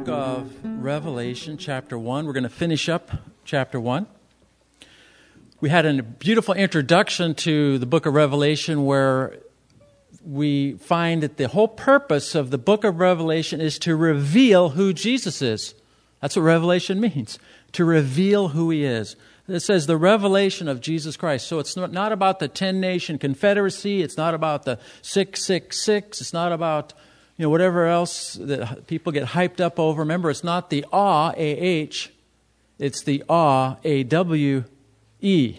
of Revelation, chapter 1. We're going to finish up chapter 1. We had a beautiful introduction to the book of Revelation where we find that the whole purpose of the book of Revelation is to reveal who Jesus is. That's what Revelation means, to reveal who He is. It says the revelation of Jesus Christ. So it's not about the 10-nation confederacy. It's not about the 666. It's not about whatever else that people get hyped up over. Remember, it's not the awe, A-H. It's the awe, A-W-E.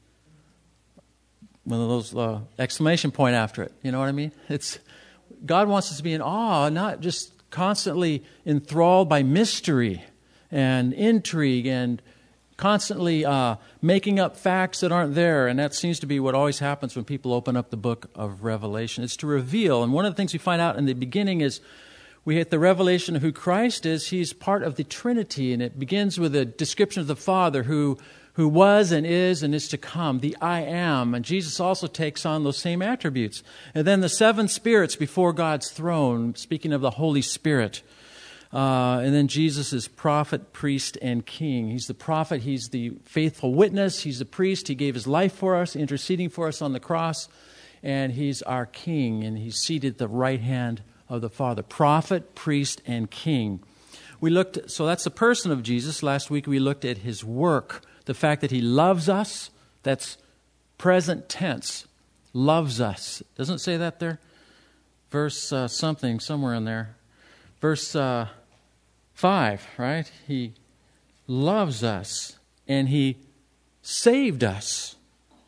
One of those exclamation point after it. You know what I mean? God wants us to be in awe, not just constantly enthralled by mystery and intrigue and constantly making up facts that aren't there. And that seems to be what always happens when people open up the book of Revelation. It's to reveal. And one of the things we find out in the beginning is we hit the revelation of who Christ is. He's part of the Trinity. And it begins with a description of the Father who was and is to come, the I am. And Jesus also takes on those same attributes. And then the seven spirits before God's throne, speaking of the Holy Spirit. And then Jesus is prophet, priest, and king. He's the prophet. He's the faithful witness. He's the priest. He gave His life for us, interceding for us on the cross. And He's our king, and He's seated at the right hand of the Father. Prophet, priest, and king. So that's the person of Jesus. Last week we looked at His work. The fact that He loves us. That's present tense. Loves us. Doesn't it say that there? Verse somewhere in there. Verse 5, right? He loves us and He saved us.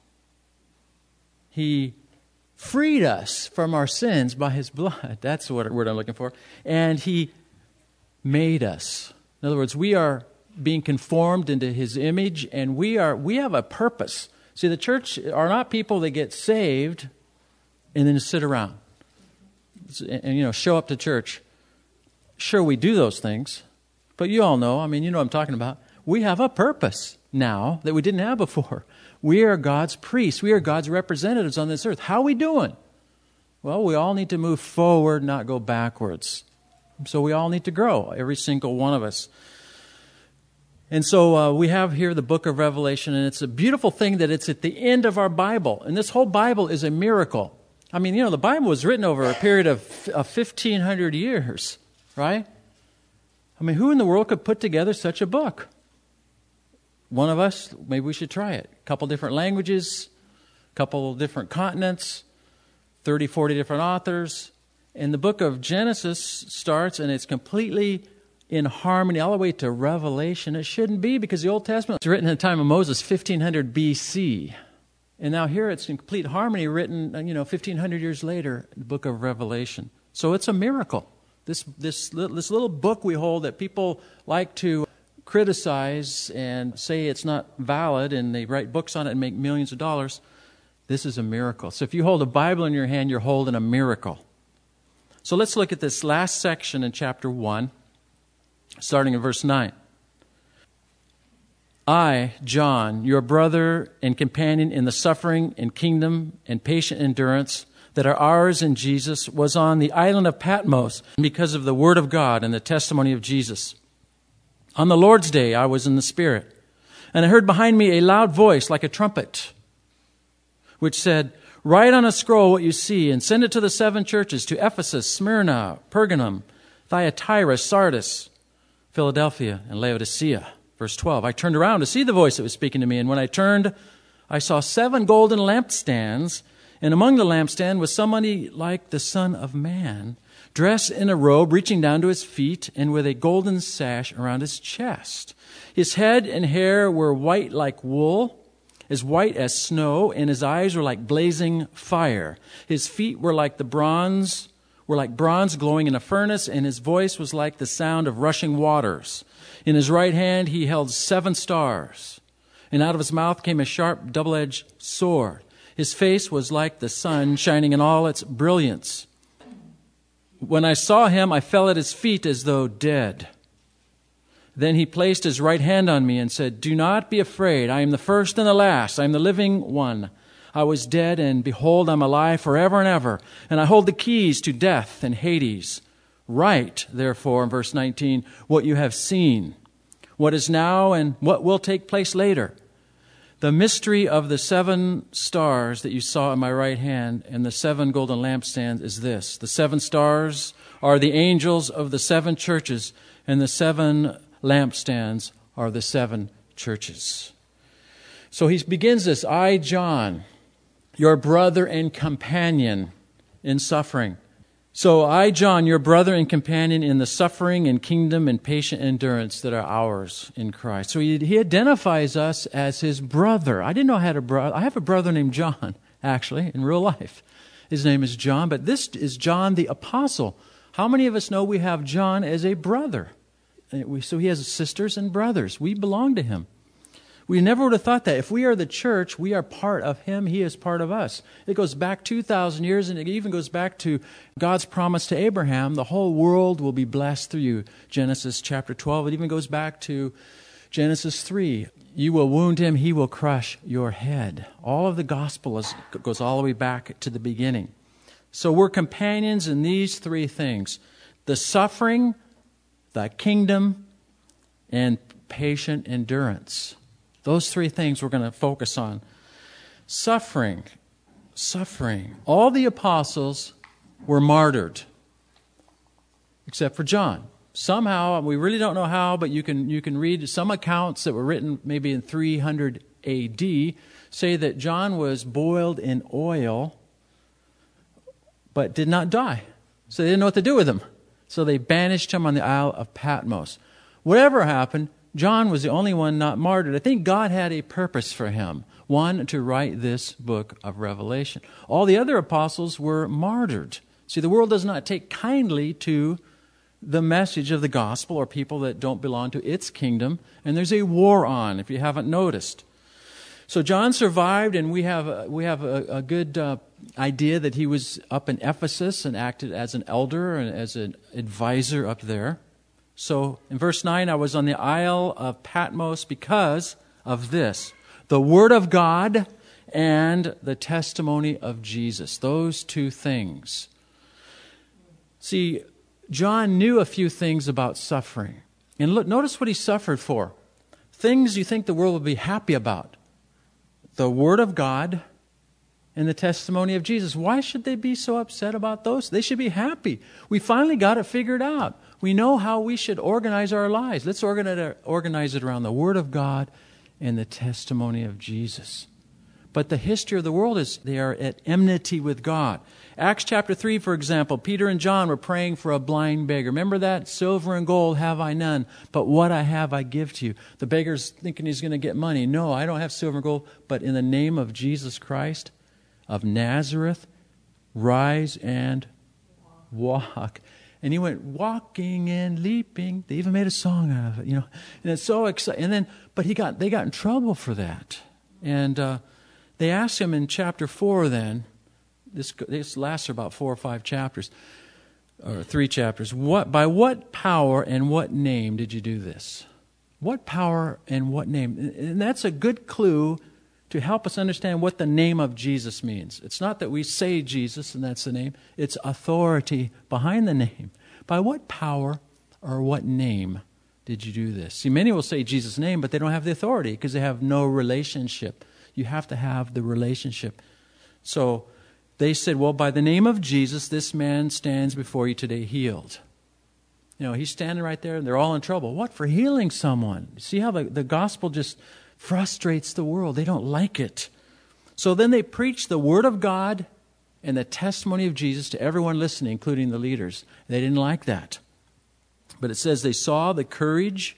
He freed us from our sins by His blood. That's what word I'm looking for. And He made us. In other words, we are being conformed into His image, and we have a purpose. See, the church are not people that get saved and then sit around and show up to church. Sure, we do those things, but you all know, you know what I'm talking about. We have a purpose now that we didn't have before. We are God's priests. We are God's representatives on this earth. How are we doing? Well, we all need to move forward, not go backwards. So we all need to grow, every single one of us. And so we have here the book of Revelation, and it's a beautiful thing that it's at the end of our Bible. And this whole Bible is a miracle. The Bible was written over a period of 1,500 years. Right? Who in the world could put together such a book? One of us, maybe we should try it. A couple different languages, a couple different continents, 30, 40 different authors. And the book of Genesis starts, and it's completely in harmony all the way to Revelation. It shouldn't be, because the Old Testament was written in the time of Moses, 1500 BC. And now here it's in complete harmony, written 1,500 years later, the book of Revelation. So it's a miracle. This little book we hold that people like to criticize and say it's not valid, and they write books on it and make millions of dollars, this is a miracle. So if you hold a Bible in your hand, you're holding a miracle. So let's look at this last section in chapter 1, starting in verse 9. I, John, your brother and companion in the suffering and kingdom and patient endurance that are ours in Jesus, was on the island of Patmos because of the word of God and the testimony of Jesus. On the Lord's day, I was in the Spirit, and I heard behind me a loud voice like a trumpet, which said, write on a scroll what you see and send it to the seven churches, to Ephesus, Smyrna, Pergamum, Thyatira, Sardis, Philadelphia, and Laodicea. Verse 12, I turned around to see the voice that was speaking to me, and when I turned, I saw 7 golden lampstands, and among the lampstand was somebody like the Son of Man, dressed in a robe reaching down to his feet and with a golden sash around his chest. His head and hair were white like wool, as white as snow, and his eyes were like blazing fire. His feet were like bronze glowing in a furnace, and his voice was like the sound of rushing waters. In his right hand he held 7 stars, and out of his mouth came a sharp double-edged sword. His face was like the sun shining in all its brilliance. When I saw him, I fell at his feet as though dead. Then he placed his right hand on me and said, do not be afraid. I am the first and the last. I am the living one. I was dead, and behold, I'm alive forever and ever. And I hold the keys to death and Hades. Write, therefore, in verse 19, what you have seen, what is now and what will take place later. The mystery of the 7 stars that you saw in my right hand and the 7 golden lampstands is this. The 7 stars are the angels of the 7 churches, and the 7 lampstands are the 7 churches. So he begins this, I, John, your brother and companion in suffering. So I, John, your brother and companion in the suffering and kingdom and patient endurance that are ours in Christ. So he identifies us as his brother. I didn't know I had a brother. I have a brother named John, actually, in real life. His name is John, but this is John the Apostle. How many of us know we have John as a brother? So he has sisters and brothers. We belong to him. We never would have thought that. If we are the church, we are part of him. He is part of us. It goes back 2,000 years, and it even goes back to God's promise to Abraham. The whole world will be blessed through you. Genesis chapter 12. It even goes back to Genesis 3. You will wound him, he will crush your head. All of the gospel goes all the way back to the beginning. So we're companions in these 3 things. The suffering, the kingdom, and patient endurance. Those 3 things we're going to focus on. Suffering. All the apostles were martyred, except for John. Somehow, we really don't know how, but you can read some accounts that were written maybe in 300 A.D., say that John was boiled in oil, but did not die. So they didn't know what to do with him. So they banished him on the Isle of Patmos. Whatever happened, John was the only one not martyred. I think God had a purpose for him. One, to write this book of Revelation. All the other apostles were martyred. See, the world does not take kindly to the message of the gospel or people that don't belong to its kingdom. And there's a war on, if you haven't noticed. So John survived, and we have a good idea that he was up in Ephesus and acted as an elder and as an advisor up there. So in verse 9, I was on the Isle of Patmos because of this, the Word of God and the testimony of Jesus. Those 2 things. See, John knew a few things about suffering. And look, notice what he suffered for. Things you think the world would be happy about. The Word of God and the testimony of Jesus. Why should they be so upset about those? They should be happy. We finally got it figured out. We know how we should organize our lives. Let's organize it around the Word of God and the testimony of Jesus. But the history of the world is they are at enmity with God. Acts chapter 3, for example, Peter and John were praying for a blind beggar. Remember that? Silver and gold have I none, but what I have I give to you. The beggar's thinking he's going to get money. No, I don't have silver and gold, but in the name of Jesus Christ of Nazareth, rise and walk. And he went walking and leaping. They even made a song out of it, And it's so exciting. And then, but they got in trouble for that. And they asked him in chapter 4. Then this lasts about 4 or 5 chapters, or 3 chapters. By what power and what name did you do this? What power and what name? And that's a good clue to help us understand what the name of Jesus means. It's not that we say Jesus and that's the name. It's authority behind the name. By what power or what name did you do this? See, many will say Jesus' name, but they don't have the authority because they have no relationship. You have to have the relationship. So they said, well, by the name of Jesus, this man stands before you today healed. He's standing right there and they're all in trouble. What? For healing someone. See how the gospel just frustrates the world. They don't like it. So then they preach the Word of God and the testimony of Jesus to everyone listening, including the leaders. They didn't like that. But it says they saw the courage,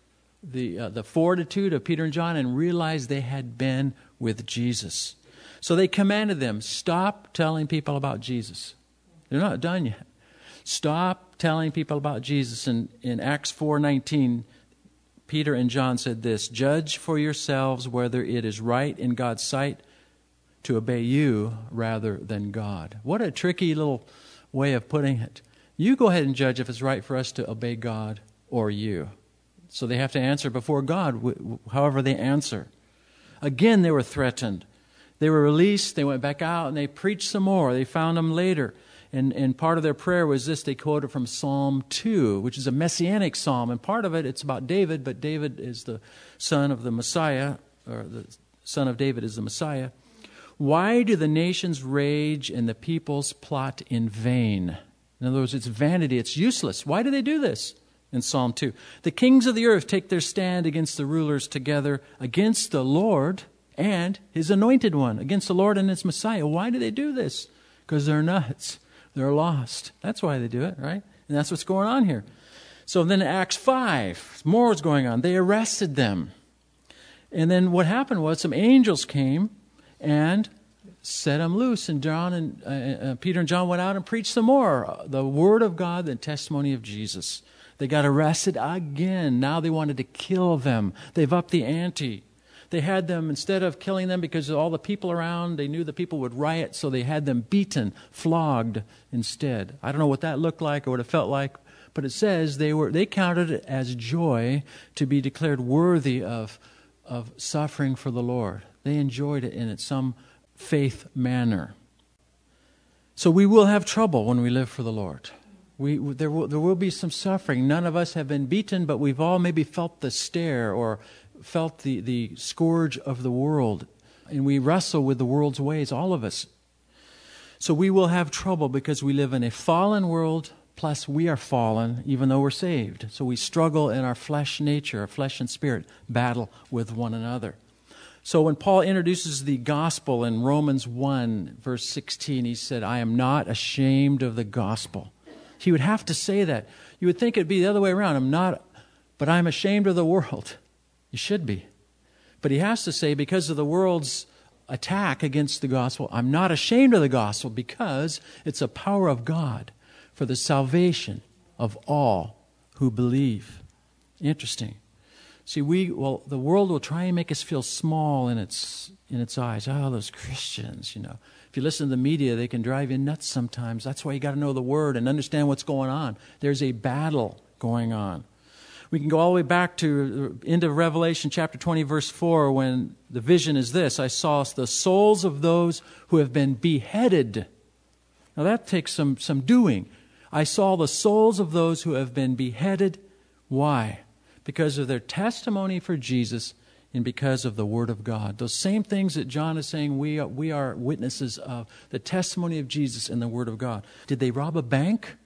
the fortitude of Peter and John and realized they had been with Jesus. So they commanded them, stop telling people about Jesus. They're not done yet. Stop telling people about Jesus. And in Acts 4:19, Peter and John said this, judge for yourselves whether it is right in God's sight to obey you rather than God. What a tricky little way of putting it. You go ahead and judge if it's right for us to obey God or you. So they have to answer before God, however they answer. Again, they were threatened. They were released. They went back out and they preached some more. They found them later. And part of their prayer was this. They quoted from Psalm 2, which is a messianic psalm. And part of it, it's about David, but David is the son of the Messiah, or the son of David is the Messiah. Why do the nations rage and the peoples plot in vain? In other words, it's vanity, it's useless. Why do they do this? In Psalm 2. The kings of the earth take their stand against the rulers together, against the Lord and His anointed one, against the Lord and His Messiah. Why do they do this? Because they're nuts. They're lost. That's why they do it, right? And that's what's going on here. So then in Acts 5, more was going on. They arrested them. And then what happened was some angels came and set them loose. And John and Peter and John went out and preached some more. The word of God, the testimony of Jesus. They got arrested again. Now they wanted to kill them. They've upped the ante. They had them, instead of killing them because of all the people around, they knew the people would riot, so they had them beaten, flogged instead. I don't know what that looked like or what it felt like, but it says they counted it as joy to be declared worthy of suffering for the Lord. They enjoyed it in some faith manner. So we will have trouble when we live for the Lord. There will be some suffering. None of us have been beaten, but we've all maybe felt the stare or felt the scourge of the world. And we wrestle with the world's ways, all of us. So we will have trouble because we live in a fallen world, plus we are fallen even though we're saved. So we struggle in our flesh nature, our flesh and spirit, battle with one another. So when Paul introduces the gospel in Romans 1, verse 16, he said, I am not ashamed of the gospel. He would have to say that. You would think it'd be the other way around. But I'm ashamed of the world. You should be. But he has to say, because of the world's attack against the gospel, I'm not ashamed of the gospel because it's a power of God for the salvation of all who believe. Interesting. See, the world will try and make us feel small in its eyes. Oh, those Christians, If you listen to the media, they can drive you nuts sometimes. That's why you got to know the Word and understand what's going on. There's a battle going on. We can go all the way back to into Revelation chapter 20, verse 4, when the vision is this: I saw the souls of those who have been beheaded. Now that takes some doing. I saw the souls of those who have been beheaded. Why? Because of their testimony for Jesus and because of the Word of God. Those same things that John is saying, we are witnesses of the testimony of Jesus and the Word of God. Did they rob a bank?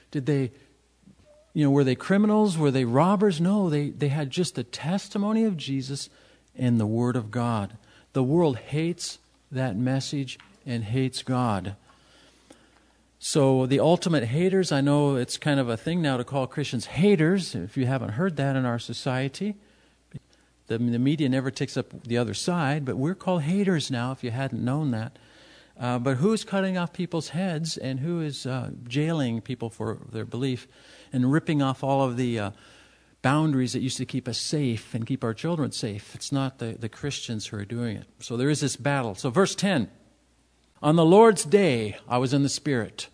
Were they criminals? Were they robbers? No, they had just the testimony of Jesus and the Word of God. The world hates that message and hates God. So the ultimate haters, I know it's kind of a thing now to call Christians haters, if you haven't heard that in our society. The media never takes up the other side, but we're called haters now, if you hadn't known that. But who's cutting off people's heads and who is jailing people for their belief and ripping off all of the boundaries that used to keep us safe and keep our children safe? It's not the Christians who are doing it. So there is this battle. So verse 10, on the Lord's day, I was in the Spirit.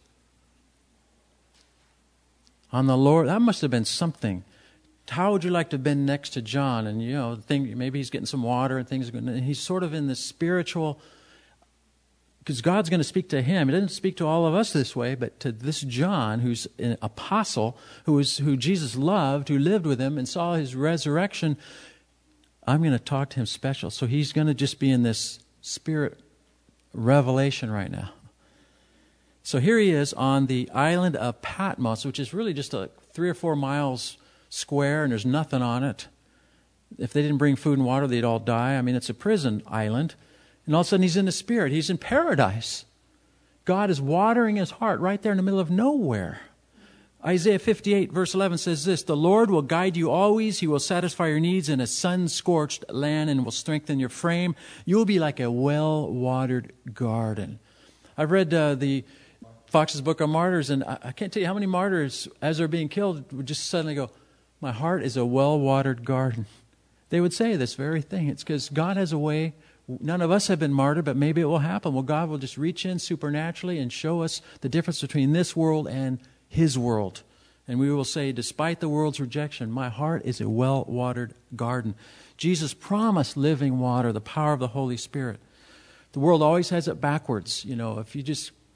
On the Lord, that must have been something. How would you like to have been next to John? And, maybe he's getting some water and things are going. And he's sort of in this spiritual, because God's going to speak to him. He doesn't speak to all of us this way, but to this John, who's an apostle, who Jesus loved, who lived with him and saw his resurrection, I'm going to talk to him special. So he's going to just be in this spirit revelation right now. So here he is on the island of Patmos, which is really just 3 or 4 miles square, and there's nothing on it. If they didn't bring food and water, they'd all die. It's a prison island. And all of a sudden he's in the Spirit. He's in paradise. God is watering his heart right there in the middle of nowhere. Isaiah 58 verse 11 says this: the Lord will guide you always. He will satisfy your needs in a sun-scorched land and will strengthen your frame. You will be like a well-watered garden. I've read the Fox's Book of Martyrs, and I can't tell you how many martyrs, as they're being killed, would just suddenly go, my heart is a well-watered garden. They would say this very thing. It's because God has a way. None of us have been martyred, but maybe it will happen. Well, God will just reach in supernaturally and show us the difference between this world and His world. And we will say, despite the world's rejection, my heart is a well-watered garden. Jesus promised living water, the power of the Holy Spirit. The world always has it backwards. If you just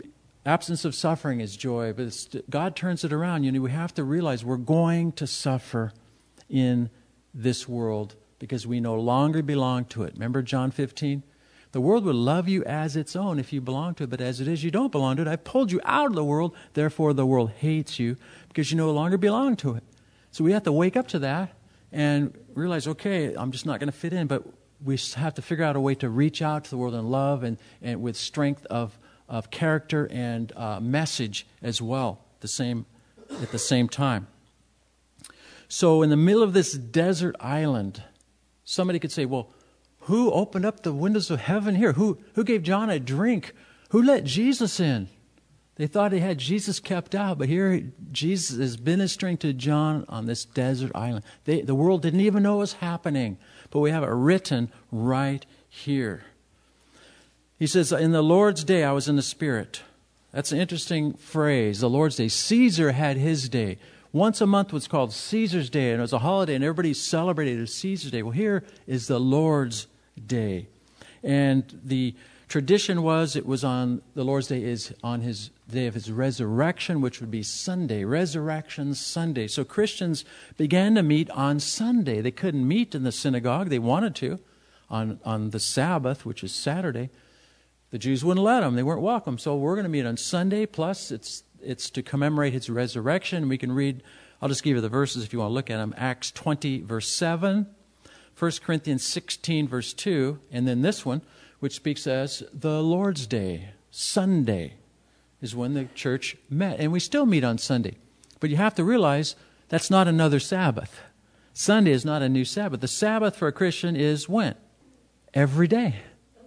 Absence of suffering is joy, but God turns it around. We have to realize we're going to suffer in this world because we no longer belong to it. Remember John 15? The world would love you as its own if you belong to it, but as it is, you don't belong to it. I pulled you out of the world, therefore the world hates you because you no longer belong to it. So we have to wake up to that and realize, okay, I'm just not going to fit in, but we have to figure out a way to reach out to the world in love and with strength of character and message as well at the same time. So in the middle of this desert island, somebody could say, well, who opened up the windows of heaven here? Who gave John a drink? Who let Jesus in? They thought they had Jesus kept out, but here Jesus is ministering to John on this desert island. The world didn't even know it was happening, but we have it written right here. He says, in the Lord's day, I was in the Spirit. That's an interesting phrase, the Lord's day. Caesar had his day. Once a month was called Caesar's Day, and it was a holiday, and everybody celebrated it as Caesar's Day. Well, here is the Lord's day. And the tradition was it was on the Lord's Day is on his day of his resurrection, which would be Sunday, Resurrection Sunday. So Christians began to meet on Sunday. They couldn't meet in the synagogue. They wanted to on the Sabbath, which is Saturday. The Jews wouldn't let them. They weren't welcome. So we're going to meet on Sunday, plus it's to commemorate his resurrection. We can read, I'll just give you the verses if you want to look at them. Acts 20, verse 7, 1 Corinthians 16, verse 2, and then this one, which speaks as the Lord's Day. Sunday is when the church met. And we still meet on Sunday. But you have to realize that's not another Sabbath. Sunday is not a new Sabbath. The Sabbath for a Christian is when? Every day.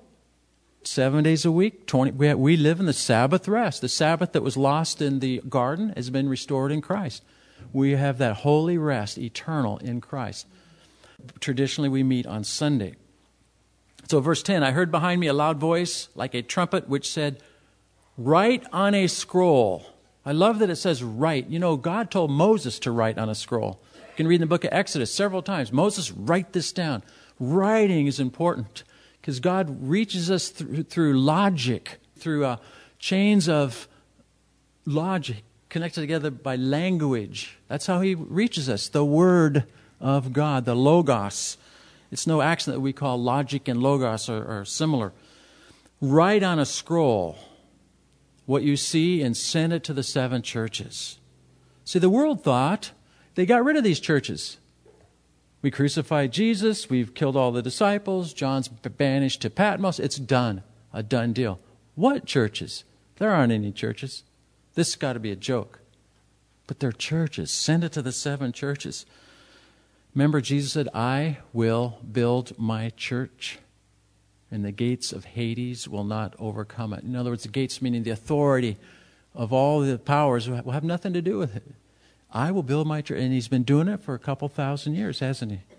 7 days a week, we live in the Sabbath rest. The Sabbath that was lost in the garden has been restored in Christ. We have that holy rest, eternal in Christ. Traditionally, we meet on Sunday. So verse 10, I heard behind me a loud voice like a trumpet which said, write on a scroll. I love that it says write. God told Moses to write on a scroll. You can read in the book of Exodus several times. Moses, write this down. Writing is important. Because God reaches us through logic, through chains of logic connected together by language. That's how He reaches us, the Word of God, the Logos. It's no accident that we call logic and Logos are similar. Write on a scroll what you see and send it to the 7 churches. See, the world thought they got rid of these churches. We crucified Jesus. We've killed all the disciples. John's banished to Patmos. It's done. A done deal. What churches? There aren't any churches. This has got to be a joke. But they're churches. Send it to the 7 churches. Remember, Jesus said, I will build my church, and the gates of Hades will not overcome it. In other words, the gates meaning the authority of all the powers will have nothing to do with it. I will build my church. And He's been doing it for a couple thousand years, hasn't He?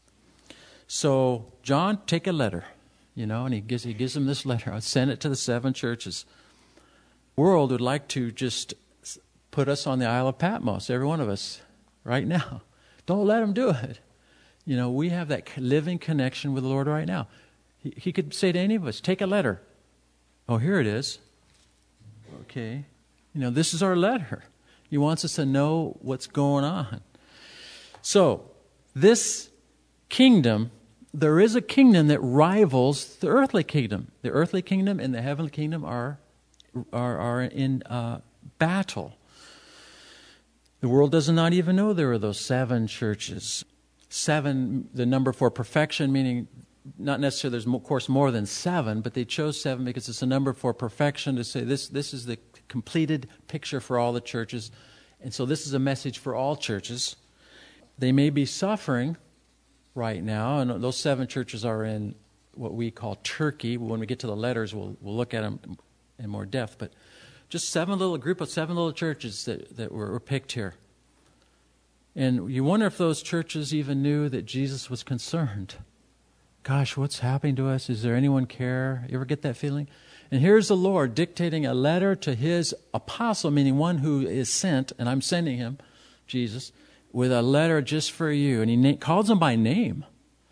So, John, take a letter, and he gives them this letter. I'll send it to the 7 churches. The world would like to just put us on the Isle of Patmos, every one of us, right now. Don't let them do it. We have that living connection with the Lord right now. He could say to any of us, take a letter. Oh, here it is. Okay. This is our letter. He wants us to know what's going on. So, this kingdom, there is a kingdom that rivals the earthly kingdom. The earthly kingdom and the heavenly kingdom are in battle. The world does not even know there are those 7 churches. 7, the number for perfection, meaning not necessarily there's, of course, more than 7, but they chose 7 because it's a number for perfection to say this is the completed picture for all the churches. And so this is a message for all churches. They may be suffering right now, and those 7 churches are in what we call Turkey. When we get to the letters, we'll look at them in more depth. But just a group of 7 little churches that were picked here. And you wonder if those churches even knew that Jesus was concerned. Gosh, what's happening to us? Is there anyone care? You ever get that feeling? And here's the Lord dictating a letter to His apostle, meaning one who is sent, and I'm sending him, Jesus, with a letter just for you. And He calls them by name.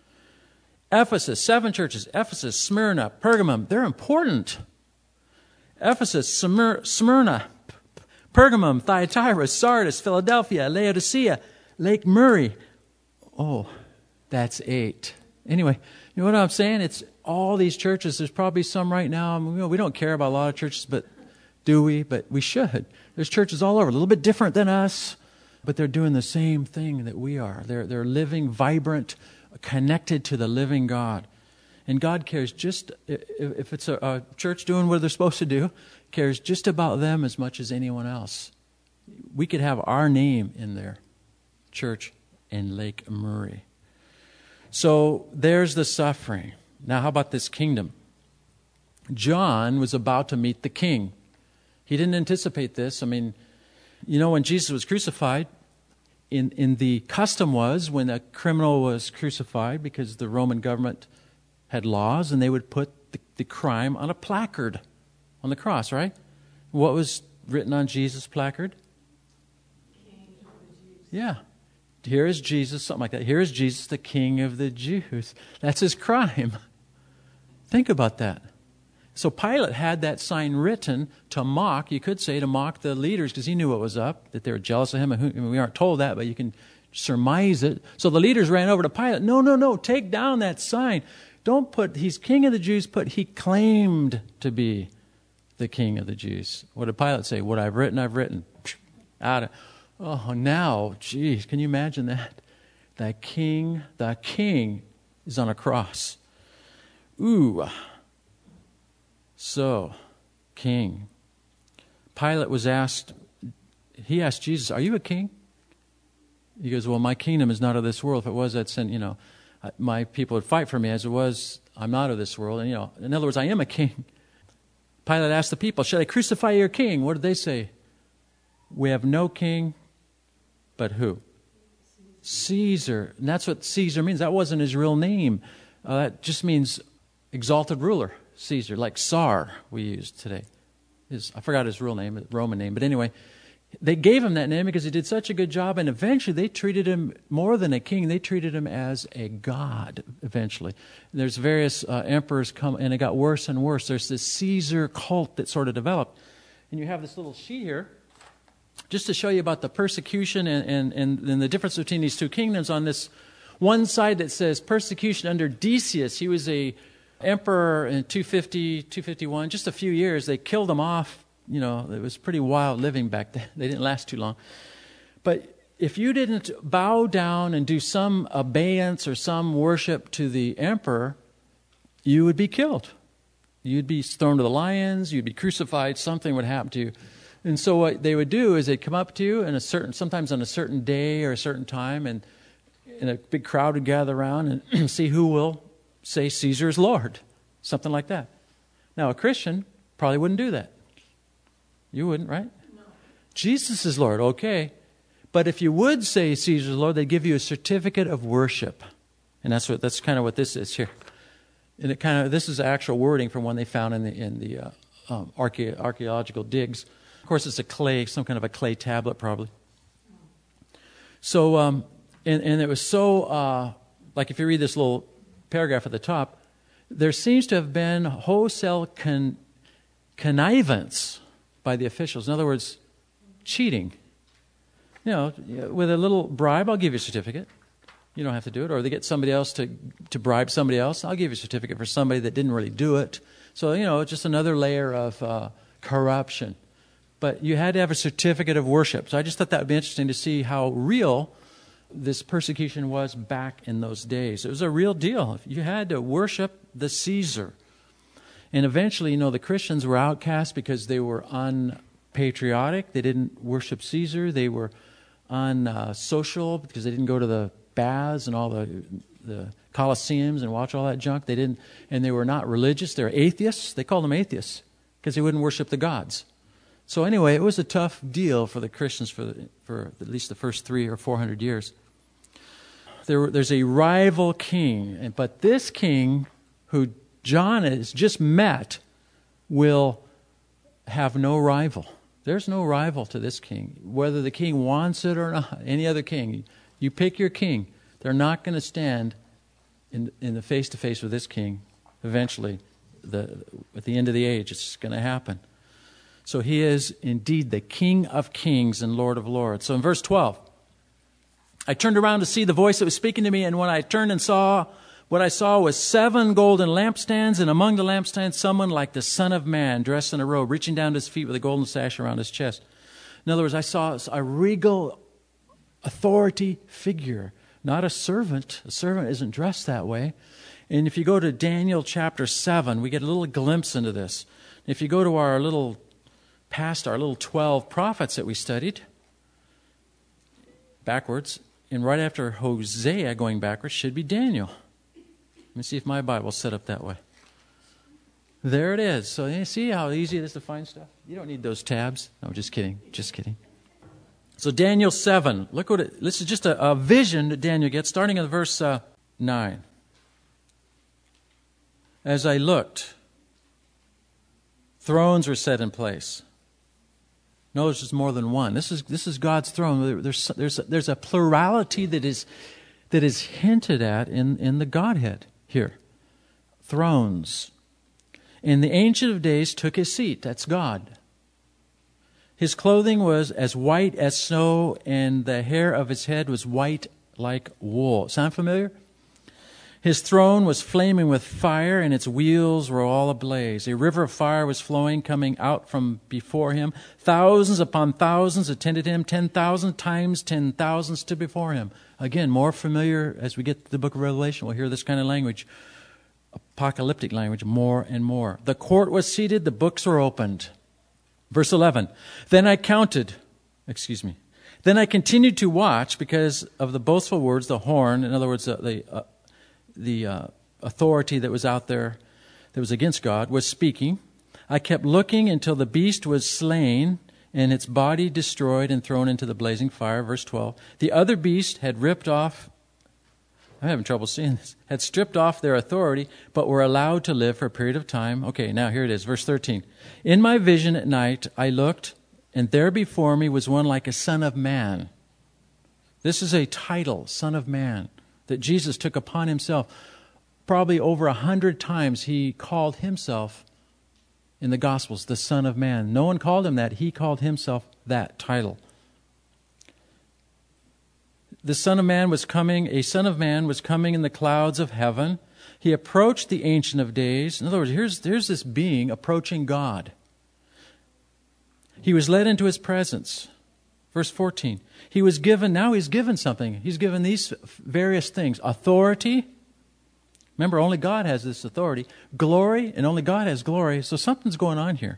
Ephesus, 7 churches, Ephesus, Smyrna, Pergamum, they're important. Ephesus, Smyrna, Pergamum, Thyatira, Sardis, Philadelphia, Laodicea, Lake Murray. Oh, that's 8. Anyway, you know what I'm saying? It's all these churches. There's probably some right now. I mean, we don't care about a lot of churches, but do we? But we should. There's churches all over, a little bit different than us, but they're doing the same thing that we are. They're living, vibrant, connected to the living God. And God cares just, if it's a church doing what they're supposed to do, cares just about them as much as anyone else. We could have our name in their church in Lake Murray. So there's the suffering. Now how about this kingdom? John was about to meet the king. He didn't anticipate this. I mean, you know, when Jesus was crucified, in the custom was when a criminal was crucified, because the Roman government had laws, and they would put the crime on a placard on the cross, right? What was written on Jesus' placard? King of the Jews. Yeah. Here is Jesus, something like that. Here is Jesus, the King of the Jews. That's his crime. Think about that. So Pilate had that sign written to mock, you could say, to mock the leaders, because he knew what was up, that they were jealous of him. And we aren't told that, but you can surmise it. So the leaders ran over to Pilate. No, take down that sign. Don't put, he's King of the Jews, put, he claimed to be the King of the Jews. What did Pilate say? What I've written, I've written. Oh, now, geez, can you imagine that? The king is on a cross. Ooh. So, king. Pilate was asked, he asked Jesus, are you a king? He goes, well, my kingdom is not of this world. If it was, I'd send, my people would fight for me. As it was, I'm not of this world. And, in other words, I am a king. Pilate asked the people, should I crucify your king? What did they say? We have no king but who? Caesar. And that's what Caesar means. That wasn't his real name. That just means exalted ruler, Caesar, like Tsar we use today. I forgot his real name, Roman name. But anyway, they gave him that name because he did such a good job, and eventually they treated him more than a king. They treated him as a god, eventually. There's various emperors come, and it got worse and worse. There's this Caesar cult that sort of developed. And you have this little sheet here, just to show you about the persecution and the difference between these two kingdoms. On this one side that says persecution under Decius. He was a emperor in 250, 251, just a few years. They killed him off. It was pretty wild living back then. They didn't last too long. But if you didn't bow down and do some abeyance or some worship to the emperor, you would be killed. You'd be thrown to the lions. You'd be crucified. Something would happen to you. And so what they would do is they'd come up to you sometimes on a certain day or a certain time, and a big crowd would gather around and see who will say Caesar is Lord, something like that. Now, a Christian probably wouldn't do that. You wouldn't, right? No. Jesus is Lord, okay. But if you would say Caesar is Lord, they'd give you a certificate of worship. And that's kind of what this is here. And this is actual wording from one they found in the archaeological digs. Of course, it's some kind of a clay tablet, probably. So, and it was so, like if you read this little paragraph at the top, there seems to have been wholesale connivance by the officials. In other words, cheating. With a little bribe, I'll give you a certificate. You don't have to do it. Or they get somebody else to bribe somebody else. I'll give you a certificate for somebody that didn't really do it. So, just another layer of corruption. But you had to have a certificate of worship. So I just thought that would be interesting to see how real this persecution was back in those days. It was a real deal. You had to worship the Caesar. And eventually, the Christians were outcast because they were unpatriotic. They didn't worship Caesar. They were unsocial because they didn't go to the baths and all the Colosseums and watch all that junk. They didn't, and they were not religious. They were atheists. They called them atheists because they wouldn't worship the gods. So anyway, it was a tough deal for the Christians for at least the first 300 or 400 years. There's a rival king, but this king who John has just met will have no rival. There's no rival to this king, whether the king wants it or not. Any other king, you pick your king. They're not going to stand in the face-to-face with this king. Eventually, at the end of the age, it's going to happen. So he is indeed the King of kings and Lord of lords. So in verse 12, I turned around to see the voice that was speaking to me, and when I turned and saw, what I saw was 7 golden lampstands, and among the lampstands someone like the Son of Man, dressed in a robe, reaching down to his feet with a golden sash around his chest. In other words, I saw a regal authority figure, not a servant. A servant isn't dressed that way. And if you go to Daniel chapter 7, we get a little glimpse into this. If you go to our little 12 prophets that we studied, backwards, and right after Hosea going backwards should be Daniel. Let me see if my Bible's set up that way. There it is. So you see how easy it is to find stuff? You don't need those tabs. No, just kidding. Just kidding. So Daniel 7. Look what this is just a vision that Daniel gets, starting in verse 9. As I looked, thrones were set in place. Notice there's more than one. This is God's throne. There's a plurality that is hinted at in the Godhead here. Thrones. And the Ancient of Days took his seat. That's God. His clothing was as white as snow, and the hair of his head was white like wool. Sound familiar? His throne was flaming with fire, and its wheels were all ablaze. A river of fire was flowing, coming out from before him. Thousands upon thousands attended him. 10,000 times 10,000 stood before him. Again, more familiar as we get to the book of Revelation. We'll hear this kind of language, apocalyptic language, more and more. The court was seated. The books were opened. Verse 11. Then I continued to watch because of the boastful words, the horn, in other words, the authority that was out there that was against God, was speaking. I kept looking until the beast was slain and its body destroyed and thrown into the blazing fire. Verse 12. The other beast had ripped off, I'm having trouble seeing this, had stripped off their authority, but were allowed to live for a period of time. Okay, now here it is, verse 13. In my vision at night I looked, and there before me was one like a son of man. This is a title, Son of Man, that Jesus took upon himself. Probably over 100 times he called himself in the Gospels the Son of Man. No one called him that. He called himself that title. The Son of Man was coming, a Son of Man was coming in the clouds of heaven. He approached the Ancient of Days. In other words, here's this being approaching God. He was led into his presence. Verse 14. He's given something. He's given these various things. Authority. Remember, only God has this authority. Glory, and only God has glory. So something's going on here.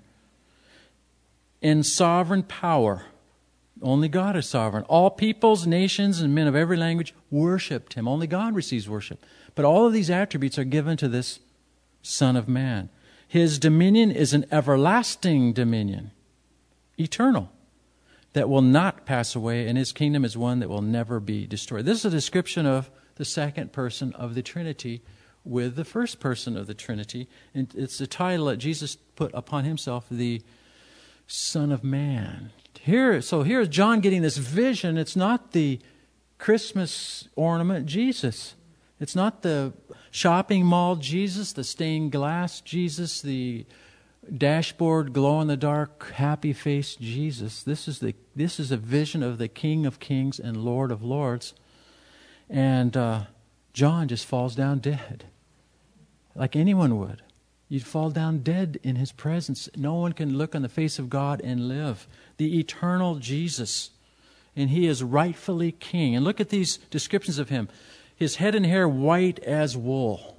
And sovereign power. Only God is sovereign. All peoples, nations, and men of every language worshipped him. Only God receives worship. But all of these attributes are given to this Son of Man. His dominion is an everlasting dominion. Eternal. That will not pass away, and his kingdom is one that will never be destroyed. This is a description of the second person of the Trinity with the first person of the Trinity. And it's the title that Jesus put upon himself, the Son of Man. Here's John getting this vision. It's not the Christmas ornament Jesus. It's not the shopping mall Jesus, the stained glass Jesus, the dashboard glow-in-the-dark, happy-faced Jesus. This is a vision of the King of Kings and Lord of Lords. And John just falls down dead, like anyone would. You'd fall down dead in his presence. No one can look on the face of God and live. The eternal Jesus. And he is rightfully king. And look at these descriptions of him. His head and hair white as wool,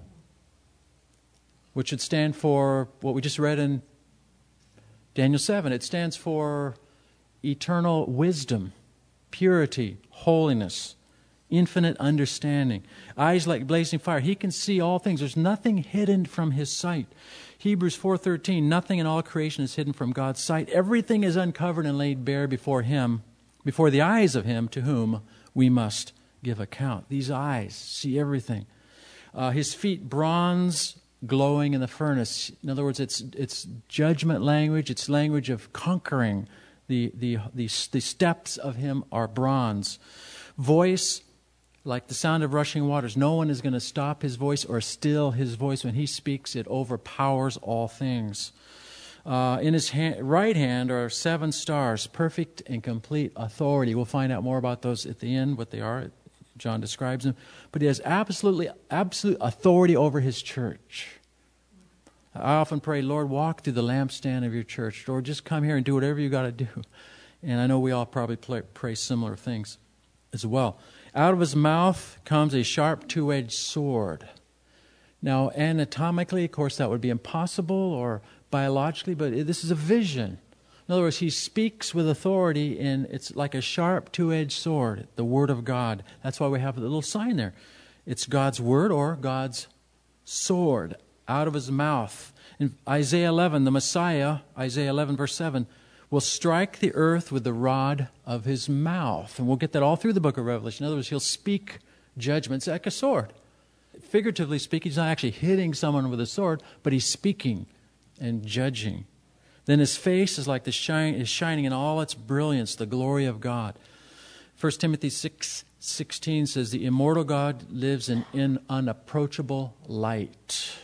which would stand for what we just read in Daniel 7. It stands for eternal wisdom, purity, holiness, infinite understanding. Eyes like blazing fire. He can see all things. There's nothing hidden from his sight. Hebrews 4:13, nothing in all creation is hidden from God's sight. Everything is uncovered and laid bare before him, before the eyes of him to whom we must give account. These eyes see everything. His feet bronze glowing in the furnace. In other words, it's judgment language. It's language of conquering. The steps of him are bronze. Voice like the sound of rushing waters. No one is going to stop his voice or still his voice. When he speaks, it overpowers all things. In his right hand are 7 stars, perfect and complete authority. We'll find out more about those at the end, what they are. John describes them. But he has absolute authority over his church. I often pray, Lord, walk through the lampstand of your church. Lord, just come here and do whatever you got to do. And I know we all probably pray similar things as well. Out of his mouth comes a sharp 2-edged sword. Now, anatomically, of course, that would be impossible, or biologically, but this is a vision. In other words, he speaks with authority, and it's like a sharp 2-edged sword, the Word of God. That's why we have the little sign there. It's God's Word or God's sword out of his mouth. In Isaiah 11, the Messiah, Isaiah 11, verse 7, will strike the earth with the rod of his mouth. And we'll get that all through the book of Revelation. In other words, he'll speak judgments like a sword. Figuratively speaking, he's not actually hitting someone with a sword, but he's speaking and judging. Then his face is like is shining in all its brilliance, the glory of God. 1 Timothy 6:16 says, the immortal God lives in unapproachable light.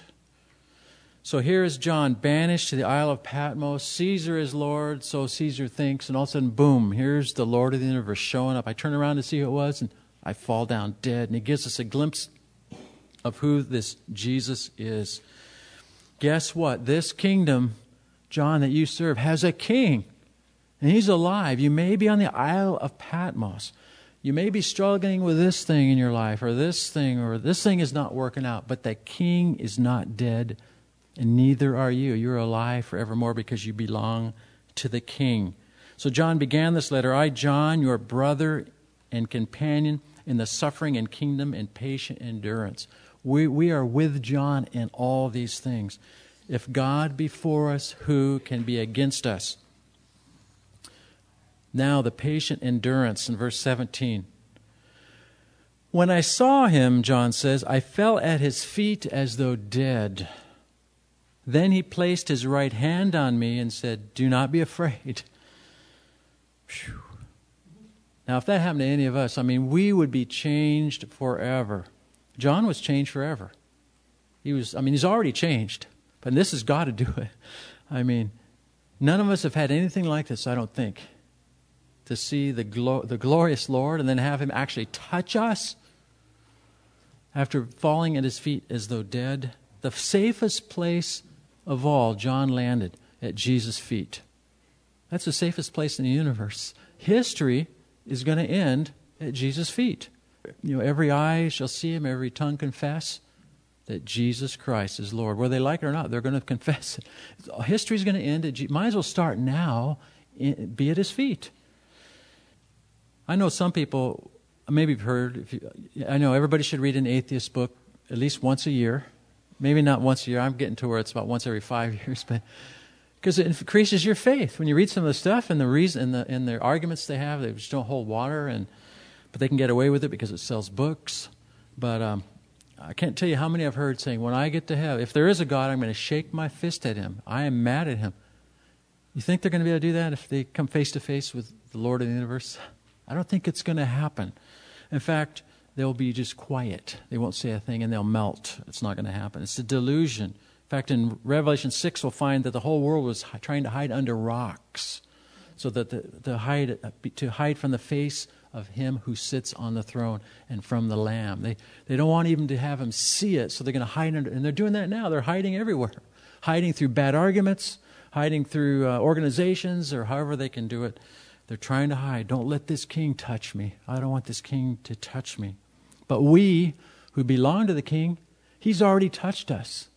So here is John banished to the Isle of Patmos. Caesar is Lord, so Caesar thinks, and all of a sudden, boom, here's the Lord of the universe showing up. I turn around to see who it was, and I fall down dead. And he gives us a glimpse of who this Jesus is. Guess what? This kingdom, John, that you serve, has a king. And he's alive. You may be on the Isle of Patmos. You may be struggling with this thing in your life, or this thing is not working out. But the king is not dead, and neither are you. You're alive forevermore because you belong to the king. So John began this letter, I, John, your brother and companion in the suffering and kingdom and patient endurance. We are with John in all these things. If God be for us, who can be against us? Now the patient endurance in verse 17. When I saw him, John says, I fell at his feet as though dead. Then he placed his right hand on me and said, do not be afraid. Whew. Now, if that happened to any of us, we would be changed forever. John was changed forever. He's already changed, but this has got to do it. None of us have had anything like this, I don't think, to see the glorious Lord and then have him actually touch us after falling at his feet as though dead. The safest place of all, John landed at Jesus' feet. That's the safest place in the universe. History is going to end at Jesus' feet. Every eye shall see him, every tongue confess that Jesus Christ is Lord. Whether they like it or not, they're going to confess it. History is going to end at might as well start now, be at his feet. I know some people, maybe you've heard, I know everybody should read an atheist book at least once a year. Maybe not once a year. I'm getting to where it's about once every 5 years, but because it increases your faith. When you read some of the stuff and the reason and the arguments they have, they just don't hold water, but they can get away with it because it sells books. But I can't tell you how many I've heard saying, when I get to heaven, if there is a God, I'm going to shake my fist at him. I am mad at him. You think they're going to be able to do that if they come face to face with the Lord of the universe? I don't think it's going to happen. In fact, they'll be just quiet. They won't say a thing and they'll melt. It's not going to happen. It's a delusion. In fact, in Revelation 6, we'll find that the whole world was trying to hide under rocks so that to hide from the face of him who sits on the throne and from the Lamb. They don't want even to have him see it, so they're going to hide under, and they're doing that now. They're hiding everywhere, hiding through bad arguments, hiding through organizations, or however they can do it. They're trying to hide. Don't let this king touch me. I don't want this king to touch me. But we who belong to the king, he's already touched us.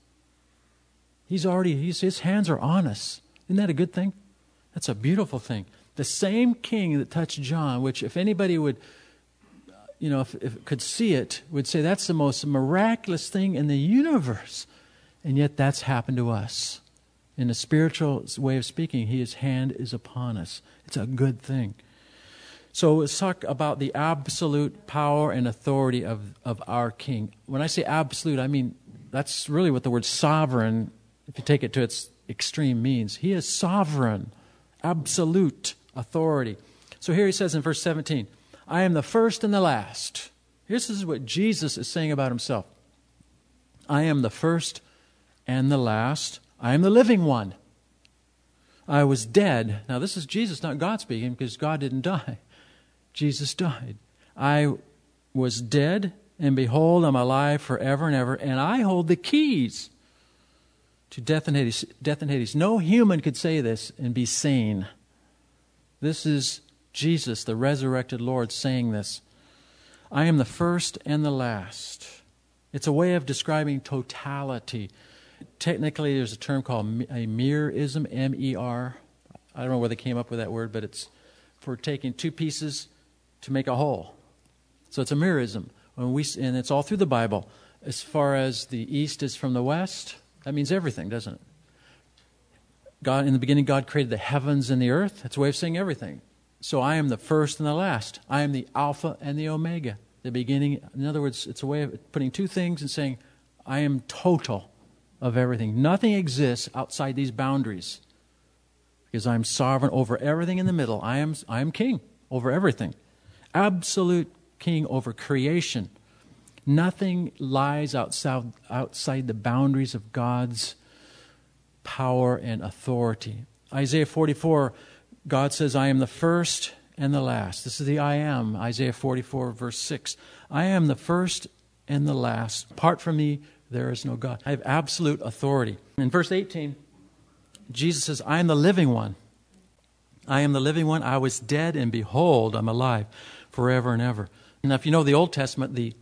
His hands are on us. Isn't that a good thing? That's a beautiful thing. The same king that touched John, which if anybody would, if could see it, would say that's the most miraculous thing in the universe. And yet that's happened to us. In a spiritual way of speaking, his hand is upon us. It's a good thing. So let's talk about the absolute power and authority of our king. When I say absolute, I mean that's really what the word sovereign, if you take it to its extreme, means. He is sovereign, absolute authority. So here he says in verse 17, I am the first and the last. This is what Jesus is saying about himself. I am the first and the last. I am the living one. I was dead. Now this is Jesus, not God speaking, because God didn't die. Jesus died. I was dead, and behold, I'm alive forever and ever, and I hold the keys to death and Hades. Death and Hades. No human could say this and be sane. This is Jesus, the resurrected Lord, saying this. I am the first and the last. It's a way of describing totality. Technically, there's a term called a merism, M-E-R. I don't know where they came up with that word, but it's for taking two pieces to make a whole. So it's a merism. And it's all through the Bible. As far as the east is from the west, that means everything, doesn't it? God, in the beginning, God created the heavens and the earth. That's a way of saying everything. So I am the first and the last. I am the Alpha and the Omega, the beginning. In other words, it's a way of putting two things and saying, I am total of everything. Nothing exists outside these boundaries because I'm sovereign over everything in the middle. I am king over everything. Absolute king over creation. Nothing lies outside the boundaries of God's power and authority. Isaiah 44, God says, I am the first and the last. This is the I am, Isaiah 44, verse 6. I am the first and the last. Apart from me, there is no God. I have absolute authority. In verse 18, Jesus says, I am the living one. I am the living one. I was dead, and behold, I'm alive forever and ever. Now, if you know the Old Testament, the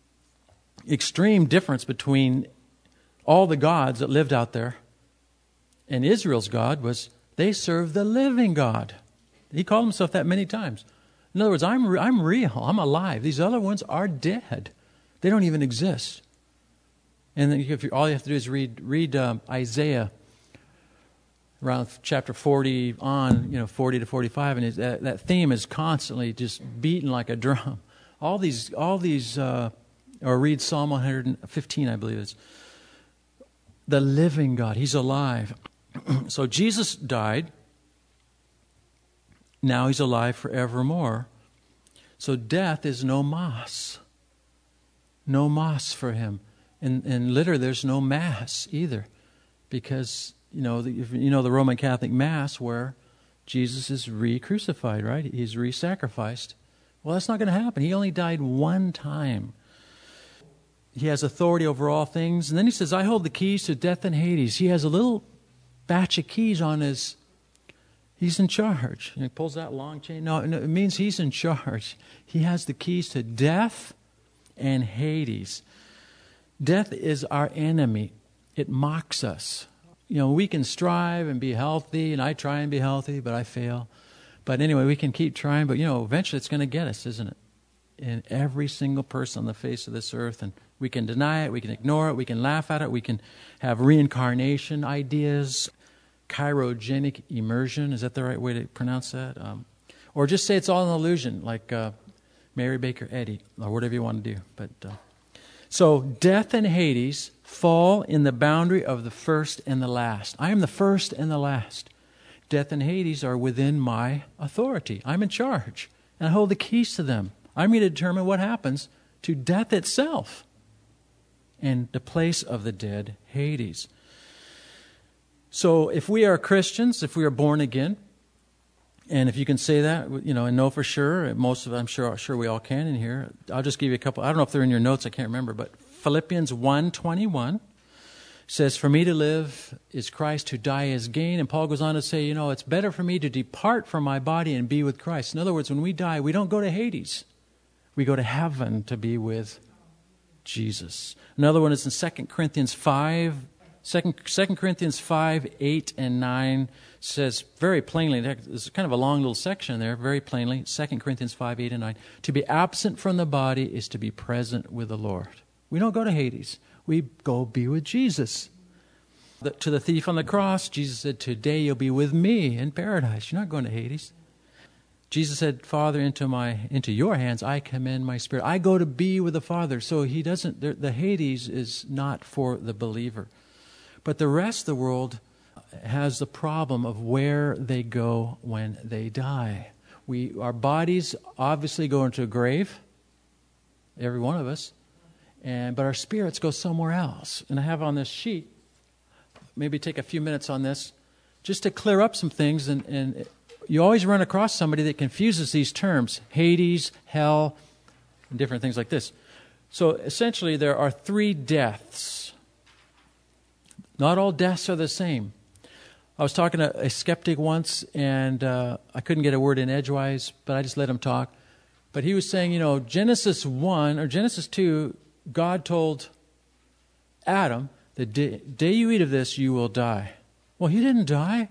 extreme difference between all the gods that lived out there and Israel's God was they served the living God. He called himself that many times. In other words, I'm real. I'm alive. These other ones are dead. They don't even exist. And then all you have to do is read Isaiah around chapter 40 on, 40 to 45, and that theme is constantly just beaten like a drum. All these, or read Psalm 115, I believe it's the living God. He's alive. So Jesus died. Now he's alive forevermore. So death is no mas. No mas for him. And literally there's no mass either. Because, the Roman Catholic Mass where Jesus is re-crucified, right? He's re-sacrificed. Well, that's not going to happen. He only died one time. He has authority over all things. And then he says, I hold the keys to death and Hades. He has a little batch of keys on his... He's in charge. And he pulls that long chain. No, it means he's in charge. He has the keys to death and Hades. Death is our enemy. It mocks us. We can strive and be healthy, and I try and be healthy, but I fail. But anyway, we can keep trying, but eventually it's going to get us, isn't it? In every single person on the face of this earth. And we can deny it, we can ignore it, we can laugh at it, we can have reincarnation ideas, cryogenic immersion, is that the right way to pronounce that? Or just say it's all an illusion, like Mary Baker Eddy, or whatever you want to do. But so death and Hades fall in the boundary of the first and the last. I am the first and the last. Death and Hades are within my authority. I'm in charge, and I hold the keys to them. I'm going to determine what happens to death itself and the place of the dead, Hades. So if we are Christians, if we are born again, and if you can say that, and know for sure, most of it, I'm sure we all can in here. I'll just give you a couple. I don't know if they're in your notes. I can't remember. But Philippians 1:21 says, for me to live is Christ, to die is gain. And Paul goes on to say, it's better for me to depart from my body and be with Christ. In other words, when we die, we don't go to Hades. We go to heaven to be with Jesus. Another one is in 2 Corinthians 5. 2 Corinthians 5, 8, and 9 says very plainly, there's kind of a long little section there, very plainly, 2 Corinthians 5, 8, and 9. To be absent from the body is to be present with the Lord. We don't go to Hades. We go be with Jesus. To the thief on the cross, Jesus said, today you'll be with me in paradise. You're not going to Hades. Jesus said, Father, into your hands I commend my spirit. I go to be with the Father. So he doesn't, the Hades is not for the believer. But the rest of the world has the problem of where they go when they die. Our bodies obviously go into a grave, every one of us, but our spirits go somewhere else. And I have on this sheet, maybe take a few minutes on this. just to clear up some things, and you always run across somebody that confuses these terms, Hades, hell, and different things like this. So essentially there are 3 deaths. Not all deaths are the same. I was talking to a skeptic once, and I couldn't get a word in edgewise, but I just let him talk. But he was saying, Genesis 1 or Genesis 2, God told Adam, the day you eat of this, you will die. Well, he didn't die.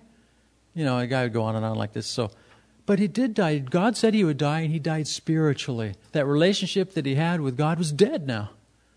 A guy would go on and on like this. But he did die. God said he would die, and he died spiritually. That relationship that he had with God was dead now.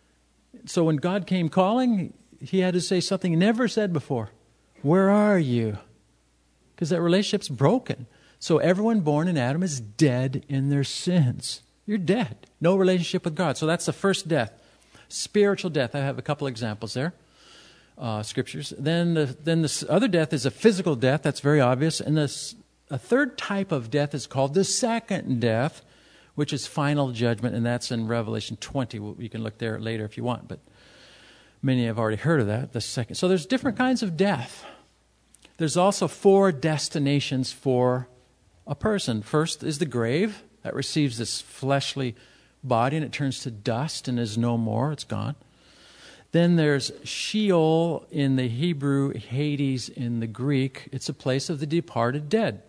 So when God came calling, he had to say something he never said before. Where are you? Because that relationship's broken. So everyone born in Adam is dead in their sins. You're dead. No relationship with God. So that's the first death. Spiritual death. I have a couple examples there. Scriptures. Then the other death is a physical death. That's very obvious. And a third type of death is called the second death, which is final judgment, and that's in Revelation 20. You can look there later if you want, but many have already heard of that. The second. So there's different kinds of death. There's also 4 destinations for a person. First is the grave. That receives this fleshly body, and it turns to dust and is no more. It's gone. Then there's Sheol in the Hebrew, Hades in the Greek. It's a place of the departed dead.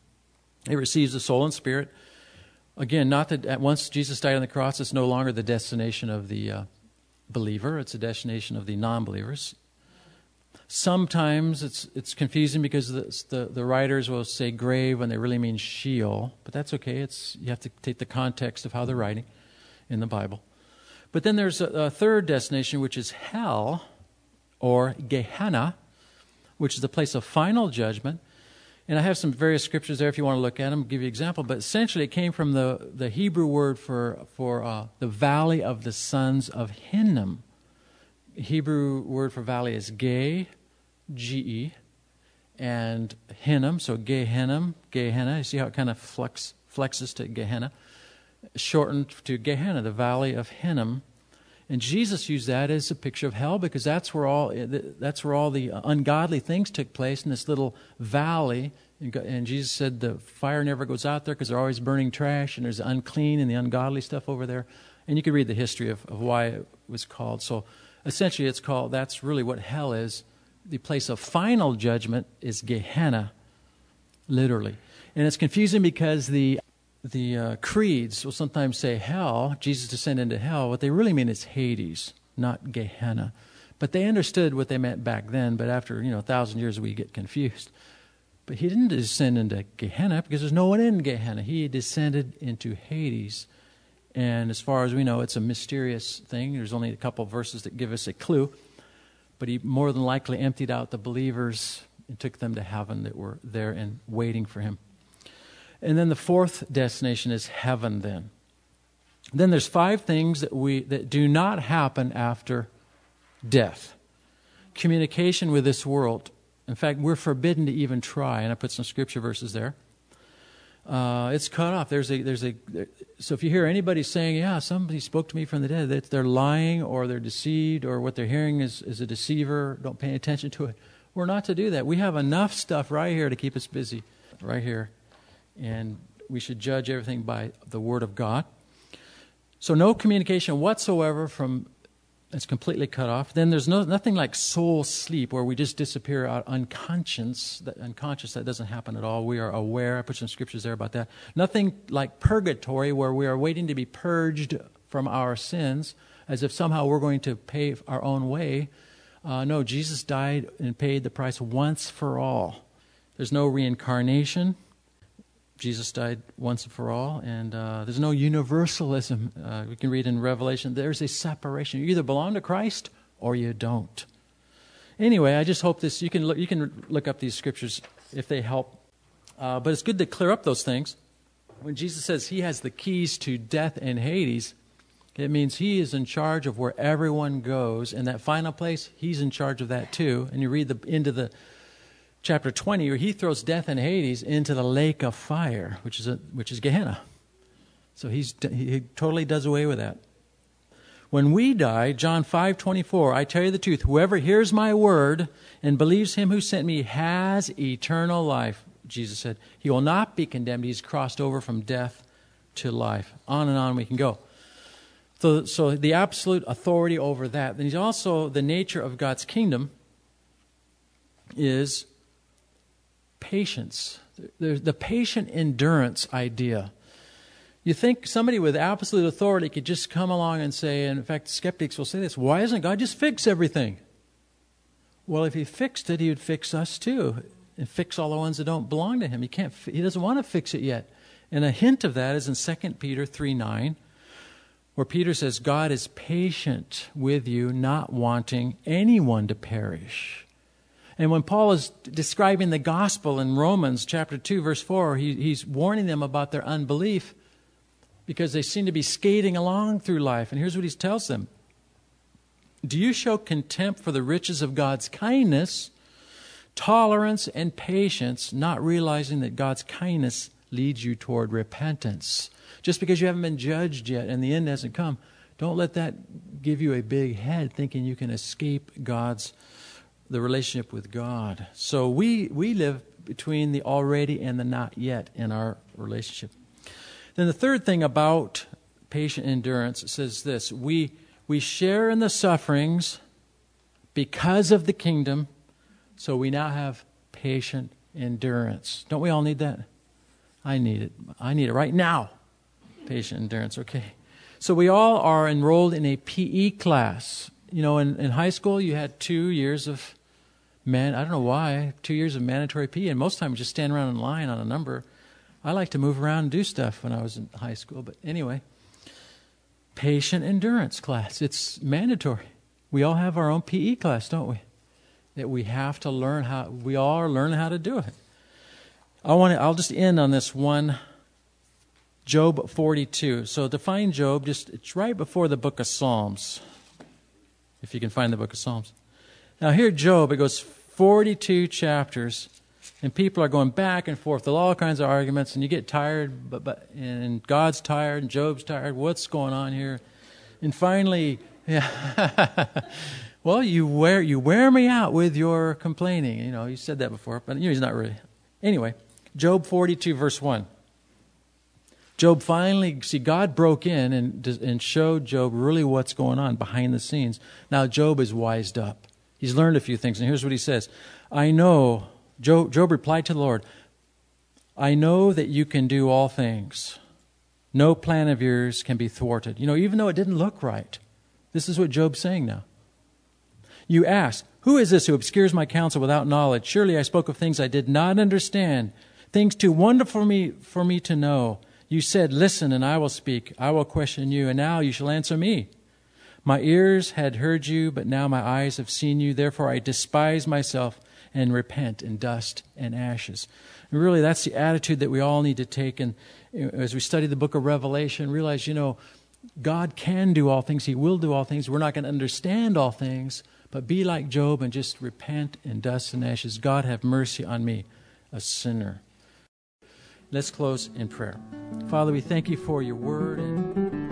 It receives the soul and spirit. Again, not that once Jesus died on the cross, it's no longer the destination of the believer. It's a destination of the non-believers. Sometimes it's confusing because the writers will say grave when they really mean Sheol, but that's okay. You have to take the context of how they're writing in the Bible. But then there's a third destination, which is hell, or Gehenna, which is the place of final judgment. And I have some various scriptures there if you want to look at them, give you an example. But essentially it came from the Hebrew word for the valley of the sons of Hinnom. Hebrew word for valley is Ge, Ge, and Hinnom, so Gehenna. You see how it kind of flexes to Gehenna? Shortened to Gehenna, the valley of Hinnom. And Jesus used that as a picture of hell because that's where all the ungodly things took place, in this little valley. And Jesus said the fire never goes out there because they're always burning trash, and there's the unclean and the ungodly stuff over there. And you can read the history of why it was called. So essentially that's really what hell is. The place of final judgment is Gehenna, literally. And it's confusing because the creeds will sometimes say hell, Jesus descended into hell. What they really mean is Hades, not Gehenna. But they understood what they meant back then, but after 1,000 years we get confused. But he didn't descend into Gehenna because there's no one in Gehenna. He descended into Hades. And as far as we know, it's a mysterious thing. There's only a couple of verses that give us a clue. But he more than likely emptied out the believers and took them to heaven that were there and waiting for him. And then the fourth destination is heaven then. Then there's 5 things that do not happen after death. Communication with this world. In fact, we're forbidden to even try. And I put some scripture verses there. It's cut off. So if you hear anybody saying, yeah, somebody spoke to me from the dead, that they're lying or they're deceived or what they're hearing is a deceiver, don't pay attention to it. We're not to do that. We have enough stuff right here to keep us busy, right here. And we should judge everything by the Word of God. So no communication whatsoever it's completely cut off. Then there's nothing like soul sleep where we just disappear out unconscious. That doesn't happen at all. We are aware. I put some scriptures there about that. Nothing like purgatory where we are waiting to be purged from our sins as if somehow we're going to pay our own way. No, Jesus died and paid the price once for all. There's no reincarnation. Jesus died once and for all, and there's no universalism. We can read in Revelation, there's a separation. You either belong to Christ or you don't. Anyway, I just hope you can look up these scriptures if they help. But it's good to clear up those things. When Jesus says he has the keys to death and Hades, it means he is in charge of where everyone goes. And that final place, he's in charge of that too. And you read into the chapter 20, where he throws death and Hades into the lake of fire, which is Gehenna. So he totally does away with that. When we die, John 5:24, I tell you the truth, whoever hears my word and believes him who sent me has eternal life. Jesus said, he will not be condemned. He's crossed over from death to life. On and on we can go. So the absolute authority over that. Then he's also, the nature of God's kingdom is patience. The patient endurance idea. You think somebody with absolute authority could just come along and say, and in fact, skeptics will say this, why doesn't God just fix everything? Well, if he fixed it, he would fix us too, and fix all the ones that don't belong to him. He doesn't want to fix it yet. And a hint of that is in 2 Peter 3:9, where Peter says, God is patient with you, not wanting anyone to perish. And when Paul is describing the gospel in Romans chapter 2, verse 4, he's warning them about their unbelief, because they seem to be skating along through life. And here's what he tells them. Do you show contempt for the riches of God's kindness, tolerance, and patience, not realizing that God's kindness leads you toward repentance? Just because you haven't been judged yet and the end hasn't come, don't let that give you a big head thinking you can escape the relationship with God. So we live between the already and the not yet in our relationship. Then the third thing about patient endurance, it says this, we share in the sufferings because of the kingdom, so we now have patient endurance. Don't we all need that? I need it. I need it right now. Patient endurance, okay. So we all are enrolled in a PE class. You know, in high school you had 2 years of, I don't know why, 2 years of mandatory PE, and most of the time just stand around in line on a number. I like to move around and do stuff when I was in high school. But anyway, patient endurance class. It's mandatory. We all have our own PE class, don't we? That we have to learn how, we all are learning how to do it. I'll just end on this one, Job 42. So to find Job, it's right before the book of Psalms, if you can find the book of Psalms. Now here Job, it goes 42 chapters. And people are going back and forth with all kinds of arguments, and you get tired, and God's tired, and Job's tired. What's going on here? And finally, well, you wear me out with your complaining. You know, you said that before, but he's not really. Anyway, Job 42, verse 1. Job finally, God broke in and showed Job really what's going on behind the scenes. Now Job is wised up. He's learned a few things, and here's what he says. I know... Job replied to the Lord, I know that you can do all things. No plan of yours can be thwarted. You know, even though it didn't look right. This is what Job's saying now. You ask, who is this who obscures my counsel without knowledge? Surely I spoke of things I did not understand, things too wonderful for me to know. You said, listen and I will speak. I will question you, and now you shall answer me. My ears had heard you, but now my eyes have seen you. Therefore I despise myself and repent in dust and ashes. And really, that's the attitude that we all need to take. And as we study the book of Revelation, realize, God can do all things. He will do all things. We're not going to understand all things, but be like Job and just repent in dust and ashes. God, have mercy on me, a sinner. Let's close in prayer. Father, we thank you for your word.